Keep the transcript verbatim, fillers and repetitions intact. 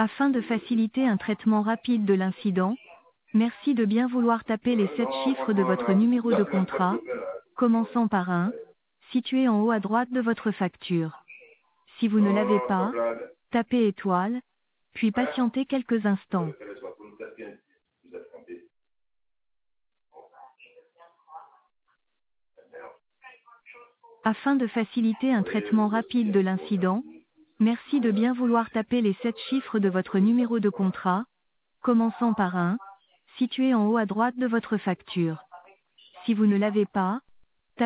Afin de faciliter un traitement rapide de l'incident, merci de bien vouloir taper les sept chiffres de votre numéro de contrat, commençant par un, situé en haut à droite de votre facture. Si vous ne l'avez pas, tapez étoile, puis patientez quelques instants. Afin de faciliter un traitement rapide de l'incident, merci de bien vouloir taper les sept chiffres de votre numéro de contrat, commençant par un, situé en haut à droite de votre facture. Si vous ne l'avez pas,